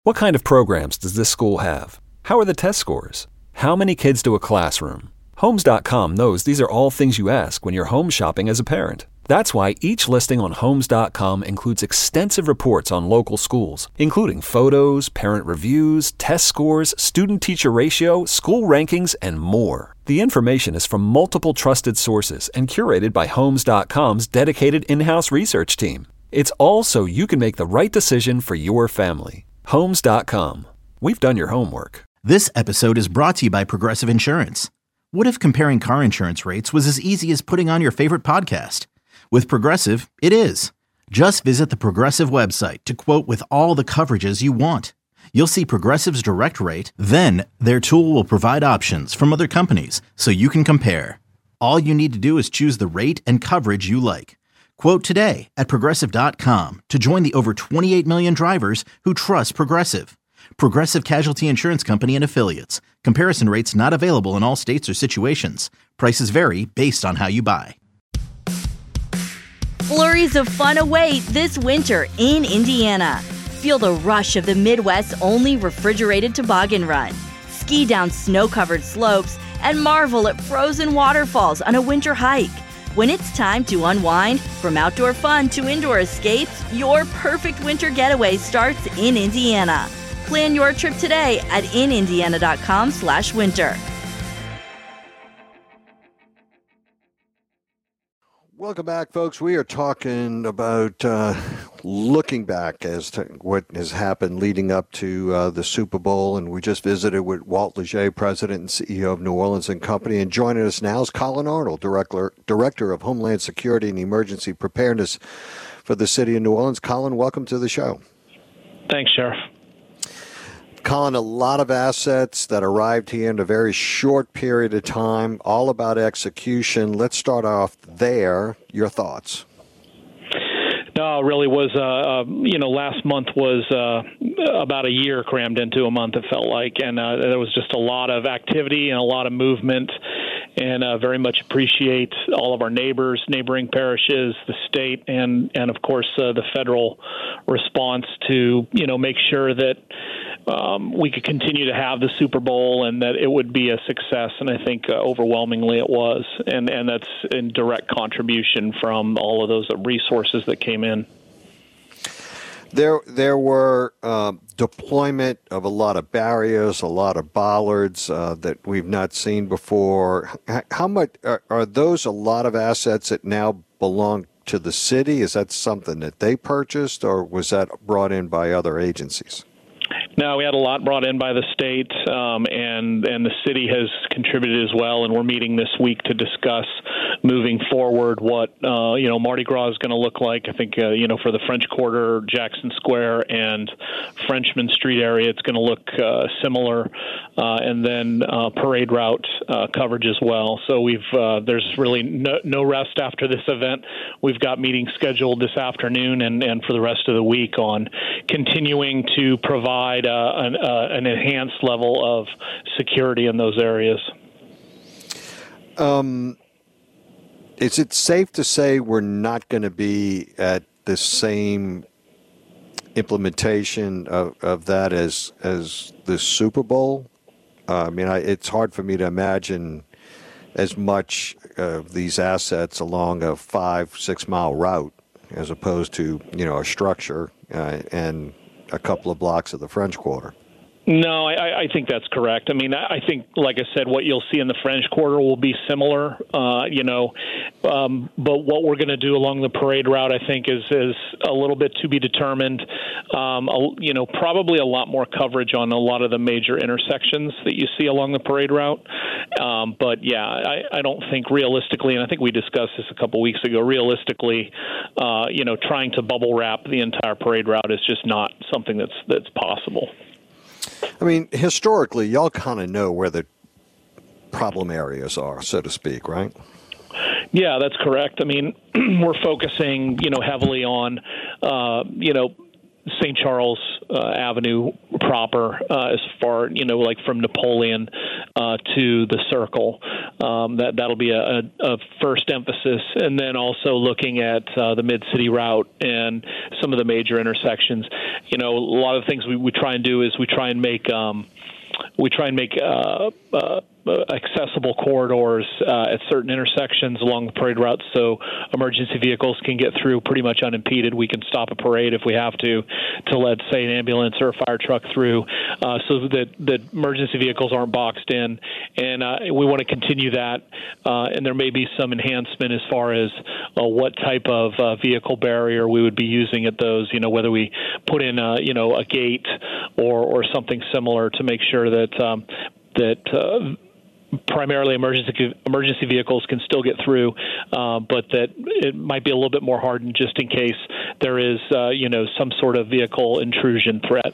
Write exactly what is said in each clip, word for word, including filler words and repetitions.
What kind of programs does this school have? How are the test scores? How many kids do a classroom? Homes dot com knows these are all things you ask when you're home shopping as a parent. That's why each listing on Homes dot com includes extensive reports on local schools, including photos, parent reviews, test scores, student-teacher ratio, school rankings, and more. The information is from multiple trusted sources and curated by Homes dot com's dedicated in-house research team. It's all so you can make the right decision for your family. Homes dot com. We've done your homework. This episode is brought to you by Progressive Insurance. What if comparing car insurance rates was as easy as putting on your favorite podcast? With Progressive, it is. Just visit the Progressive website to quote with all the coverages you want. You'll see Progressive's direct rate, then their tool will provide options from other companies so you can compare. All you need to do is choose the rate and coverage you like. Quote today at Progressive dot com to join the over twenty-eight million drivers who trust Progressive. Progressive Casualty Insurance Company and Affiliates. Comparison rates not available in all states or situations. Prices vary based on how you buy. Flurries of fun await this winter in Indiana. Feel the rush of the Midwest's only refrigerated toboggan run. Ski down snow-covered slopes and marvel at frozen waterfalls on a winter hike. When it's time to unwind, from outdoor fun to indoor escapes, your perfect winter getaway starts in Indiana. Plan your trip today at in indiana dot com slash winter. Welcome back, folks. We are talking about uh, looking back as to what has happened leading up to uh, the Super Bowl, and we just visited with Walt Leger, President and C E O of New Orleans and Company, and joining us now is Colin Arnold, Director, Director of Homeland Security and Emergency Preparedness for the City of New Orleans. Colin, welcome to the show. Thanks, Sheriff. Colin, a lot of assets that arrived here in a very short period of time, all about execution. Let's start off there. Your thoughts? No, it really was, uh, uh, you know, last month was uh, about a year crammed into a month, it felt like. And uh, there was just a lot of activity and a lot of movement. And uh, very much appreciate all of our neighbors, neighboring parishes, the state, and, and of course, uh, the federal response to, you know, make sure that um, we could continue to have the Super Bowl and that it would be a success. And I think uh, overwhelmingly it was. And, and that's in direct contribution from all of those resources that came in. There there were uh, deployment of a lot of barriers, a lot of bollards uh, that we've not seen before. How much are, are those a lot of assets that now belong to the city? Is that something that they purchased, or was that brought in by other agencies? No, we had a lot brought in by the state, um, and and the city has contributed as well. And we're meeting this week to discuss moving forward what uh, you know Mardi Gras is going to look like. I think uh, you know for the French Quarter, Jackson Square, and Frenchman Street area, it's going to look uh, similar, uh, and then uh, parade route uh, coverage as well. So we've uh, there's really no, no rest after this event. We've got meetings scheduled this afternoon and, and for the rest of the week on continuing to provide uh, an, uh, an enhanced level of security in those areas. Um, is it safe to say we're not going to be at the same implementation of, of that as as the Super Bowl? Uh, I mean, I, it's hard for me to imagine as much of these assets along a five, six mile route as opposed to, you know, a structure uh, and a couple of blocks of the French Quarter. No, I, I think that's correct. I mean, I think, like I said, what you'll see in the French Quarter will be similar, uh, you know, um, but what we're going to do along the parade route, I think, is is a little bit to be determined. Um, a, you know, probably a lot more coverage on a lot of the major intersections that you see along the parade route. Um, but, yeah, I, I don't think realistically, and I think we discussed this a couple weeks ago, realistically, uh, you know, trying to bubble wrap the entire parade route is just not something that's that's possible. I mean, historically, y'all kind of know where the problem areas are, so to speak, right? Yeah, that's correct. I mean, we're focusing, you know, heavily on, uh, you know, Saint Charles uh, Avenue proper, uh, as far, you know, like from Napoleon uh, to the Circle. um, that that'll be a, a, a first emphasis, and then also looking at uh, the mid-city route and some of the major intersections. You know, a lot of the things we, we try and do is we try and make um, we try and make uh, uh, accessible corridors uh, at certain intersections along the parade routes so emergency vehicles can get through pretty much unimpeded. We can stop a parade if we have to, to let, say, an ambulance or a fire truck through uh, so that, that emergency vehicles aren't boxed in. And uh, we want to continue that. Uh, and there may be some enhancement as far as uh, what type of uh, vehicle barrier we would be using at those, you know, whether we put in, a, you know, a gate or, or something similar to make sure that um, that uh, primarily emergency emergency vehicles can still get through, uh, but that it might be a little bit more hardened just in case there is, uh, you know, some sort of vehicle intrusion threat.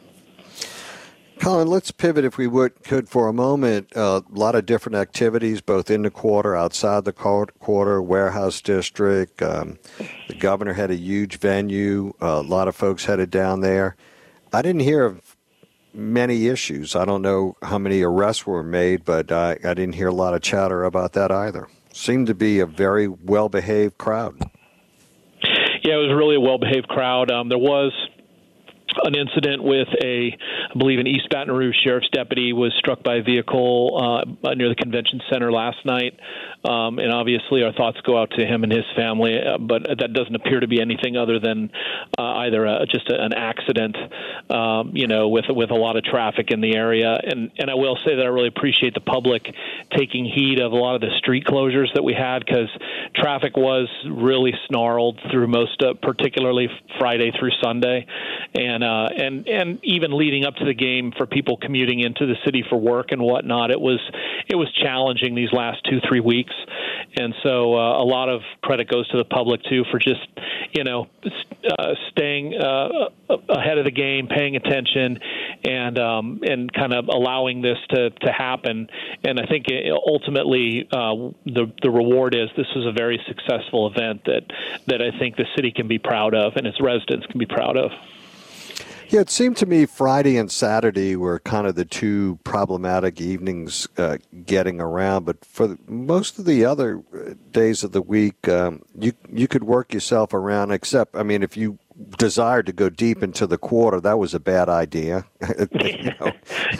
Colin, let's pivot, if we would, could, for a moment. Uh, a lot of different activities, both in the quarter, outside the quarter, warehouse district. Um, the governor had a huge venue. Uh, a lot of folks headed down there. I didn't hear of many issues. I don't know how many arrests were made, but I, I didn't hear a lot of chatter about that either. Seemed to be a very well-behaved crowd. Yeah, it was really a well-behaved crowd. Um, there was an incident with a, I believe, an East Baton Rouge sheriff's deputy was struck by a vehicle uh, near the convention center last night. Um, and obviously our thoughts go out to him and his family, uh, but that doesn't appear to be anything other than uh, either a, just a, an accident, um, you know, with with a lot of traffic in the area. And, and I will say that I really appreciate the public taking heed of a lot of the street closures that we had, because traffic was really snarled through most, uh, particularly Friday through Sunday. And uh, and and even leading up to the game, for people commuting into the city for work and whatnot, it was it was challenging these last two three weeks, and so uh, a lot of credit goes to the public too for just you know uh, staying uh, ahead of the game, paying attention, and um, and kind of allowing this to, to happen. And I think it, ultimately uh, the the reward is this was a very successful event that that I think the city can be proud of and its residents can be proud of. Yeah, it seemed to me Friday and Saturday were kind of the two problematic evenings uh, getting around. But for the, most of the other days of the week, um, you you could work yourself around, except, I mean, if you desired to go deep into the quarter, that was a bad idea. you know,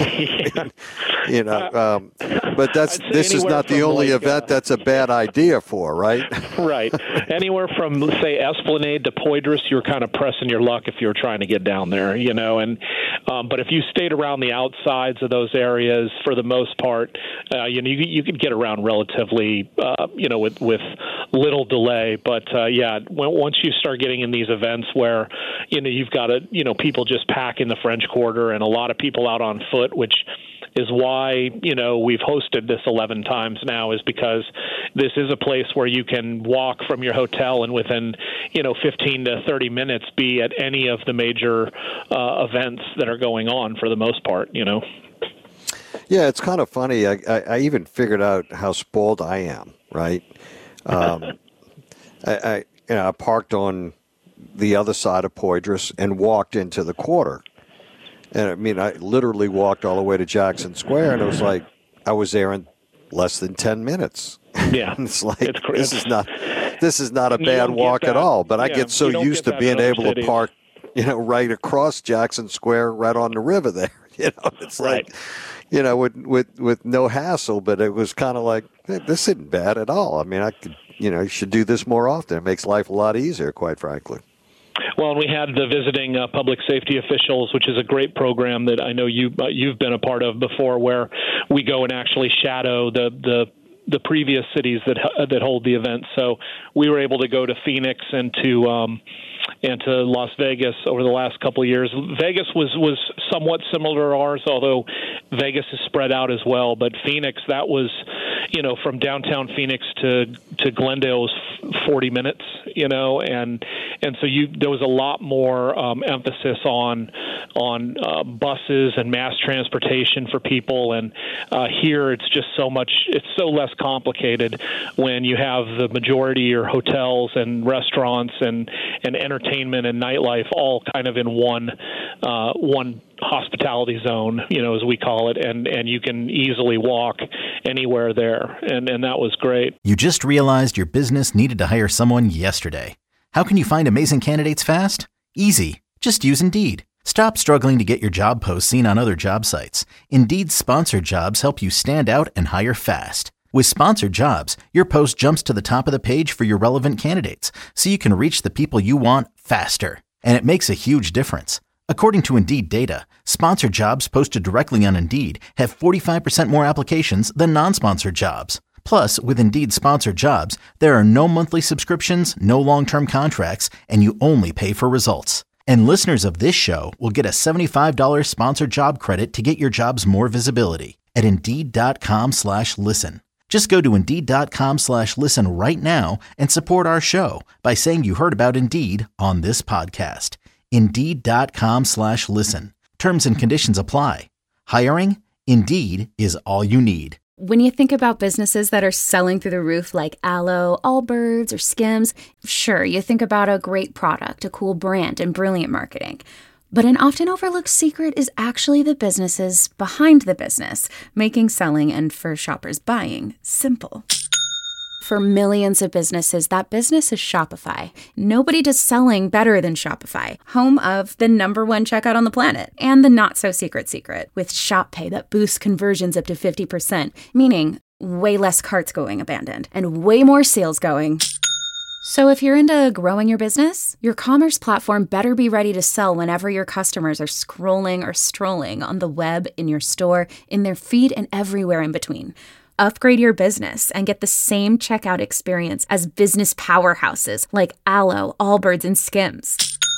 you know um, but that's this is not the only like, event uh, that's a bad idea for, right? Right. Anywhere from, say, Esplanade to Poydras, you're kind of pressing your luck if you're trying to get down there, you know. And um, but if you stayed around the outsides of those areas, for the most part, uh, you know, you, you could get around relatively, uh, you know, with with little delay. But uh, yeah, when, once you start getting in these events where Where, you know, you've got a, you know, people just packing the French Quarter and a lot of people out on foot, which is why, you know, we've hosted this eleven times now, is because this is a place where you can walk from your hotel and within, you know, fifteen to thirty minutes be at any of the major uh, events that are going on for the most part, you know. Yeah, it's kind of funny. I, I, I even figured out how spoiled I am, right? Um, I, I, you know, I parked on the other side of Poydras and walked into the quarter. And I mean, I literally walked all the way to Jackson Square, and it was like I was there in less than ten minutes. Yeah. It's like, it's, this it's, is not this is not a bad walk at all. But yeah, I get so used get to being able cities. to park, you know, right across Jackson Square, right on the river there. You know, it's right. like, you know, with, with, with no hassle, but it was kind of like, hey, this isn't bad at all. I mean, I could, you know, you should do this more often. It makes life a lot easier, quite frankly. Well, and we had the visiting uh, public safety officials, which is a great program that I know you uh, you've been a part of before, where we go and actually shadow the the the previous cities that uh, that hold the event. So we were able to go to Phoenix and to um, and to Las Vegas over the last couple of years. Vegas was was somewhat similar to ours, although Vegas is spread out as well. But Phoenix, that was, you know, from downtown Phoenix to to Glendale was forty minutes, you know, and and so you there was a lot more um, emphasis on on uh, buses and mass transportation for people, and uh, here it's just so much it's so less complicated when you have the majority of your hotels and restaurants and and entertainment and nightlife all kind of in one uh, one hospitality zone, you know, as we call it, and and you can easily walk anywhere there, and and that was great. You just realized your business needed to hire someone yesterday. How can you find amazing candidates fast? Easy. Just use Indeed. Stop struggling to get your job posts seen on other job sites. Indeed's sponsored jobs help you stand out and hire fast. With sponsored jobs, your post jumps to the top of the page for your relevant candidates, so you can reach the people you want faster. And it makes a huge difference. According to Indeed data, sponsored jobs posted directly on Indeed have forty-five percent more applications than non-sponsored jobs. Plus, with Indeed sponsored jobs, there are no monthly subscriptions, no long-term contracts, and you only pay for results. And listeners of this show will get a seventy-five dollars sponsored job credit to get your jobs more visibility at Indeed.com slash listen. Just go to Indeed.com slash listen right now and support our show by saying you heard about Indeed on this podcast. Indeed.com slash listen. Terms and conditions apply. Hiring? Indeed is all you need. When you think about businesses that are selling through the roof like Aloe, Allbirds, or Skims, sure, you think about a great product, a cool brand, and brilliant marketing. But an often overlooked secret is actually the businesses behind the business, making selling and for shoppers buying simple. For millions of businesses, that business is Shopify. Nobody does selling better than Shopify, home of the number one checkout on the planet and the not-so-secret secret with Shop Pay that boosts conversions up to fifty percent, meaning way less carts going abandoned and way more sales going. So if you're into growing your business, your commerce platform better be ready to sell whenever your customers are scrolling or strolling on the web, in your store, in their feed, and everywhere in between. Upgrade your business and get the same checkout experience as business powerhouses like Aloe, Allbirds, and Skims.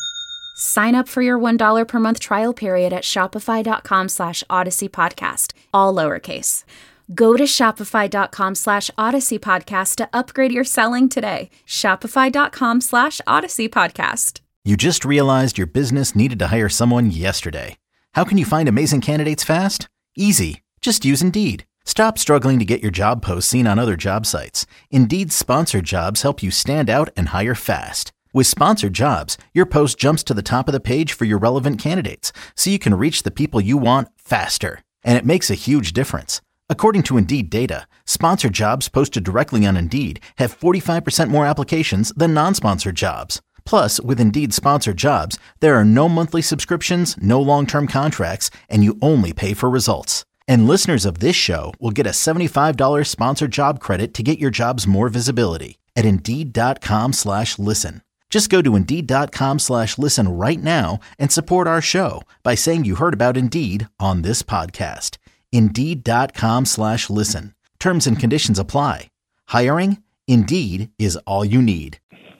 Sign up for your one dollar per month trial period at shopify.com slash Odyssey Podcast, all lowercase. Go to shopify.com slash Odyssey Podcast to upgrade your selling today. Shopify.com slash Odyssey Podcast. You just realized your business needed to hire someone yesterday. How can you find amazing candidates fast? Easy. Just use Indeed. Stop struggling to get your job posts seen on other job sites. Indeed's sponsored jobs help you stand out and hire fast. With sponsored jobs, your post jumps to the top of the page for your relevant candidates, so you can reach the people you want faster. And it makes a huge difference. According to Indeed data, sponsored jobs posted directly on Indeed have forty-five percent more applications than non-sponsored jobs. Plus, with Indeed sponsored jobs, there are no monthly subscriptions, no long-term contracts, and you only pay for results. And listeners of this show will get a seventy-five dollars sponsored job credit to get your jobs more visibility at Indeed.com slash listen. Just go to Indeed.com slash listen right now and support our show by saying you heard about Indeed on this podcast. Indeed.com slash listen. Terms and conditions apply. Hiring? Indeed is all you need.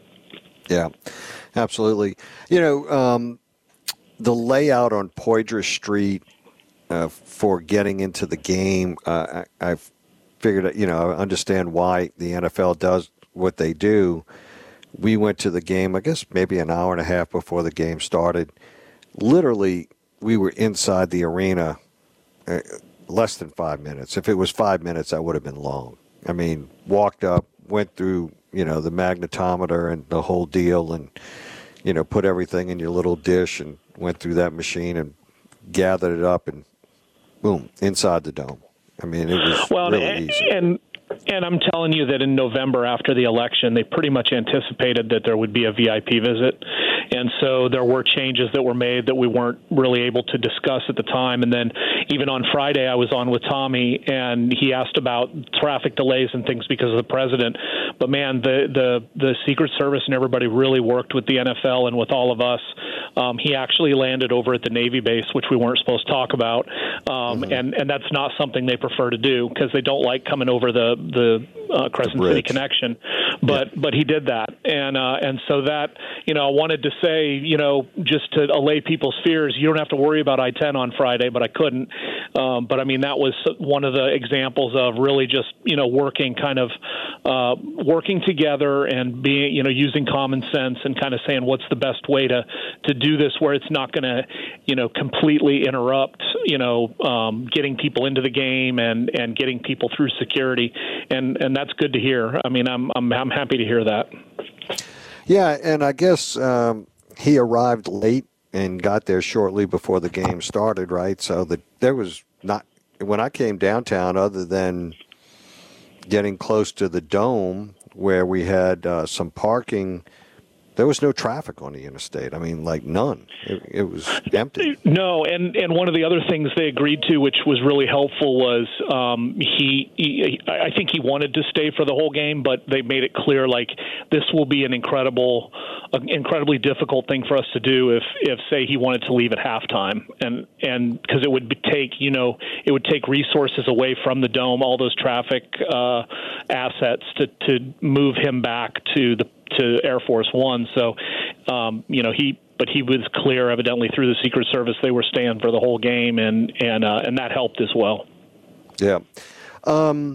Yeah, absolutely. You know, um, the layout on Poydras Street Uh, for getting into the game, uh, I, I've figured out, you know, I understand why the N F L does what they do. We went to the game, I guess maybe an hour and a half before the game started. Literally, we were inside the arena uh, less than five minutes. If it was five minutes, that would have been long. I mean, walked up, went through, you know, the magnetometer and the whole deal and, you know, put everything in your little dish and went through that machine and gathered it up and boom, inside the dome. I mean, it was well, really and, easy. And, and I'm telling you that in November after the election, they pretty much anticipated that there would be a V I P visit. And so there were changes that were made that we weren't really able to discuss at the time. And then even on Friday, I was on with Tommy, and he asked about traffic delays and things because of the president. But, man, the, the, the Secret Service and everybody really worked with the N F L and with all of us. Um, he actually landed over at the Navy base, which we weren't supposed to talk about. Um, mm-hmm. and, and that's not something they prefer to do because they don't like coming over the, the uh, Crescent City connection. But yeah. but he did that. And, uh, and so that, you know, I wanted to say, you know, just to allay people's fears, you don't have to worry about I ten on Friday, but I couldn't. Um, but I mean, that was one of the examples of really just, you know, working kind of uh, working together and being, you know, using common sense and kind of saying what's the best way to, to do this where it's not going to, you know, completely interrupt, you know, um, getting people into the game and, and getting people through security. And, and that's good to hear. I mean, I'm, I'm, I'm happy to hear that. Yeah. And I guess um, he arrived late and got there shortly before the game started, right? So that there was not, when I came downtown, other than getting close to the Dome where we had uh, some parking, there was no traffic on the interstate. I mean, like none. It, it was empty. No, and, and one of the other things they agreed to, which was really helpful, was um, he, he. I think he wanted to stay for the whole game, but they made it clear like this will be an incredible, an incredibly difficult thing for us to do if, if say he wanted to leave at halftime, and and because it would take you know it would take resources away from the Dome, all those traffic uh, assets to to move him back to the. to Air Force One. So, um, you know, he, but he was clear evidently through the Secret Service, they were staying for the whole game, and, and, uh, and that helped as well. Yeah. Um,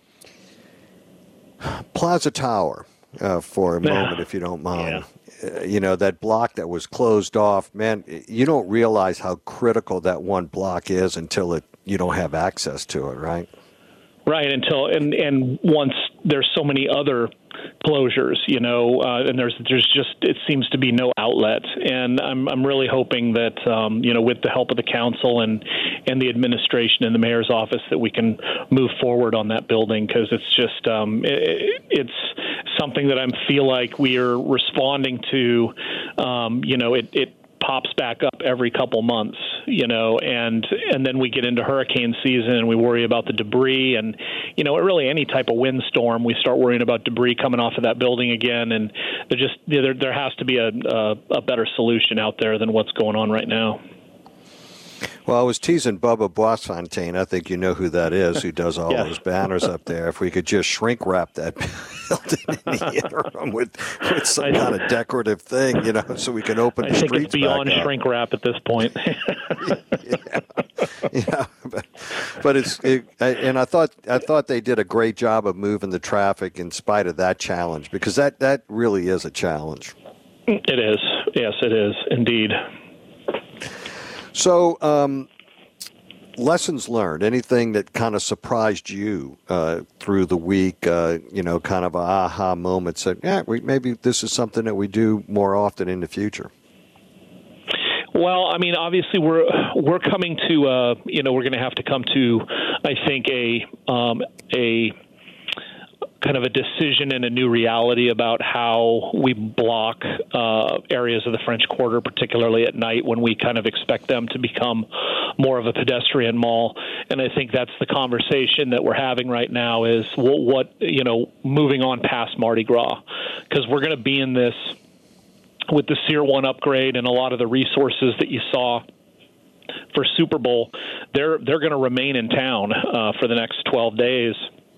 Plaza Tower, uh, for a moment, if you don't mind. Yeah. Uh, you know, that block that was closed off, man, you don't realize how critical that one block is until it, you don't have access to it, right? Right. Until, and, and once there's so many other closures, you know, uh, and there's there's just it seems to be no outlet, and I'm I'm really hoping that um, you know, with the help of the council and and the administration and the mayor's office, that we can move forward on that building, because it's just um, it, it's something that I feel like we are responding to. Um, you know, it it. pops back up every couple months, you know, and and then we get into hurricane season and we worry about the debris, and, you know, really any type of windstorm, we start worrying about debris coming off of that building again, and there just there there has to be a, a a better solution out there than what's going on right now. Well, I was teasing Bubba Boisfontaine. I think you know who that is, who does all yeah. those banners up there. If we could just shrink wrap that building in the interim with, with some I, kind of decorative thing, you know, so we can open I the streets back I think it's beyond shrink wrap at this point. yeah, yeah. But, but it's it, and I thought I thought they did a great job of moving the traffic in spite of that challenge, because that, that really is a challenge. It is. Yes, it is indeed. So, um, lessons learned, anything that kind of surprised you uh, through the week, uh, you know, kind of a aha moment, said, yeah, we, maybe this is something that we do more often in the future? Well, I mean, obviously we're we're coming to, uh, you know, we're going to have to come to, I think, a um, a kind of a decision and a new reality about how we block uh, areas of the French Quarter, particularly at night when we kind of expect them to become more of a pedestrian mall. And I think that's the conversation that we're having right now is what, what you know, moving on past Mardi Gras, because we're going to be in this with the Sear One upgrade and a lot of the resources that you saw for Super Bowl. They're, they're going to remain in town uh, for the next twelve days.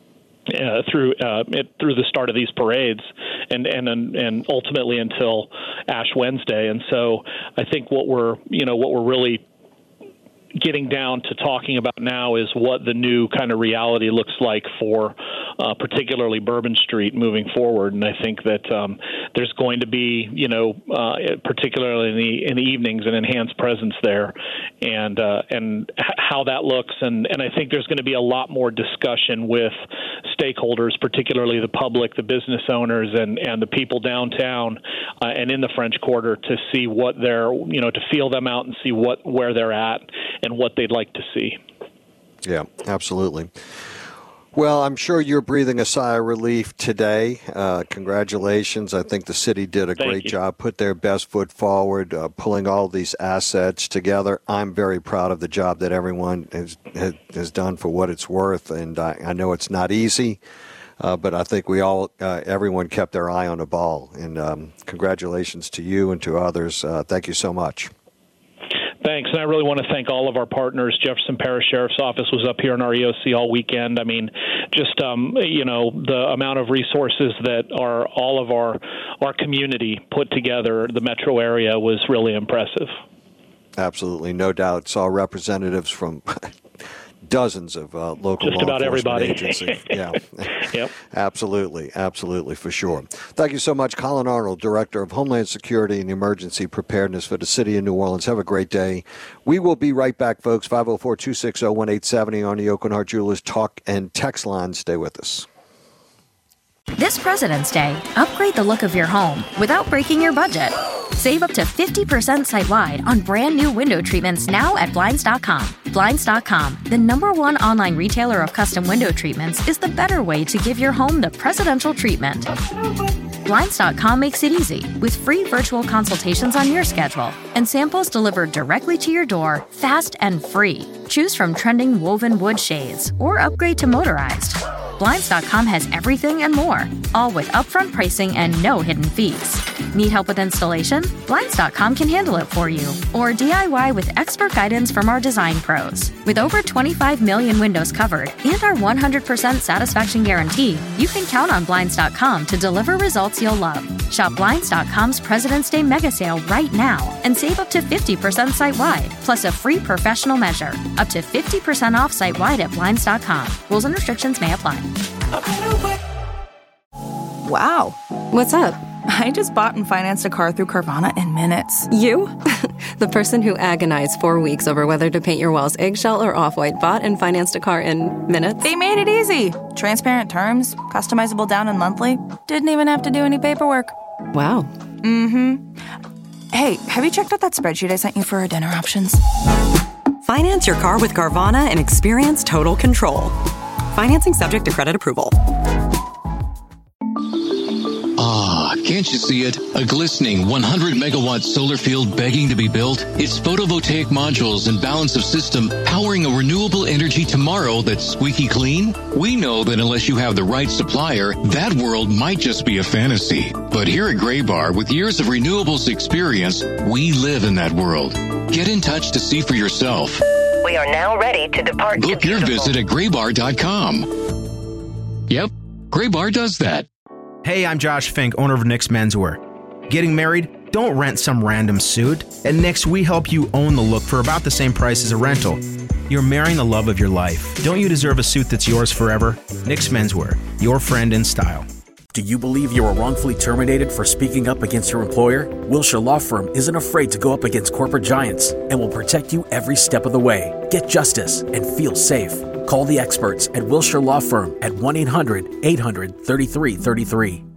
Uh, through uh, it, through the start of these parades, and and and ultimately until Ash Wednesday. And so I think what we're you know what we're really getting down to talking about now is what the new kind of reality looks like for uh, particularly Bourbon Street moving forward. And I think that um, there's going to be, you know, uh, particularly in the in the evenings, an enhanced presence there, and uh, and h- how that looks. And, and I think there's going to be a lot more discussion with stakeholders, particularly the public, the business owners, and, and the people downtown uh, and in the French Quarter, to see what they're, you know, to feel them out and see what where they're at and what they'd like to see. Yeah, absolutely. Well, I'm sure you're breathing a sigh of relief today. Uh, congratulations. I think the city did a Thank great you. job, put their best foot forward, uh, pulling all these assets together. I'm very proud of the job that everyone has, has, has done for what it's worth, and I, I know it's not easy, uh, but I think we all, uh, everyone kept their eye on the ball, and um, congratulations to you and to others. Uh, thank you so much. Thanks, and I really want to thank all of our partners. Jefferson Parish Sheriff's Office was up here in our E O C all weekend. I mean, just um, you know, the amount of resources that are all of our our community put together, the metro area, was really impressive. Absolutely, no doubt. Saw representatives from dozens of uh, local Just law about enforcement everybody. agencies. Yeah, Yep. absolutely, absolutely, for sure. Thank you so much, Colin Arnold, Director of Homeland Security and Emergency Preparedness for the City of New Orleans. Have a great day. We will be right back, folks. five oh four, two six oh, one eight seven oh on the Aucoin Hart Jewelers Talk and Text line. Stay with us. This President's Day, upgrade the look of your home without breaking your budget. Save up to fifty percent site-wide on brand new window treatments now at Blinds dot com. Blinds dot com, the number one online retailer of custom window treatments, is the better way to give your home the presidential treatment. Blinds dot com makes it easy with free virtual consultations on your schedule and samples delivered directly to your door, fast and free. Choose from trending woven wood shades or upgrade to motorized. Blinds dot com has everything and more, all with upfront pricing and no hidden fees. Need help with installation? Blinds dot com can handle it for you. Or D I Y with expert guidance from our design pros. With over twenty-five million windows covered and our one hundred percent satisfaction guarantee, you can count on Blinds dot com to deliver results you'll love. Shop Blinds dot com's President's Day mega sale right now and save up to fifty percent site-wide, plus a free professional measure. Up to fifty percent off site-wide at Blinds dot com. Rules and restrictions may apply. Wow. What's up? I just bought and financed a car through Carvana in minutes. You? The person who agonized four weeks over whether to paint your walls eggshell or off-white bought and financed a car in minutes? They made it easy. Transparent terms, customizable down and monthly. Didn't even have to do any paperwork. Wow. Mm-hmm. Hey, have you checked out that spreadsheet I sent you for our dinner options? Finance your car with Carvana and experience total control. Financing subject to credit approval. Ah, can't you see it? A glistening one hundred megawatt solar field begging to be built? It's photovoltaic modules and balance of system powering a renewable energy tomorrow that's squeaky clean? We know that unless you have the right supplier, that world might just be a fantasy. But here at Graybar, with years of renewables experience, we live in that world. Get in touch to see for yourself. We are now ready to depart. Book your visit at graybar dot com. Yep, Graybar does that. Hey, I'm Josh Fink, owner of Nick's Menswear. Getting married? Don't rent some random suit. At Nick's, we help you own the look for about the same price as a rental. You're marrying the love of your life. Don't you deserve a suit that's yours forever? Nick's Menswear, your friend in style. Do you believe you were wrongfully terminated for speaking up against your employer? Wilshire Law Firm isn't afraid to go up against corporate giants and will protect you every step of the way. Get justice and feel safe. Call the experts at Wilshire Law Firm at one eight hundred eight hundred thirty-three thirty-three.